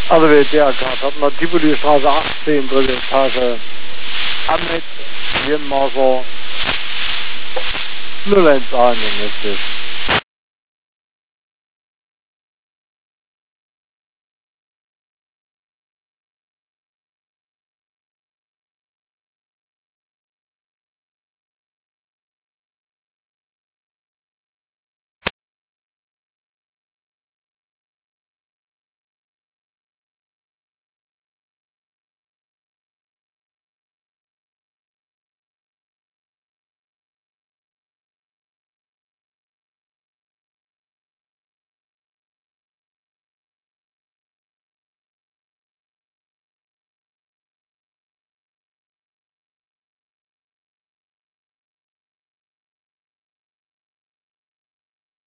Also wir DRK hat noch Tivoli Straße 18, dritte Etage. Ahmed, Hirnmaser, 011 ist es.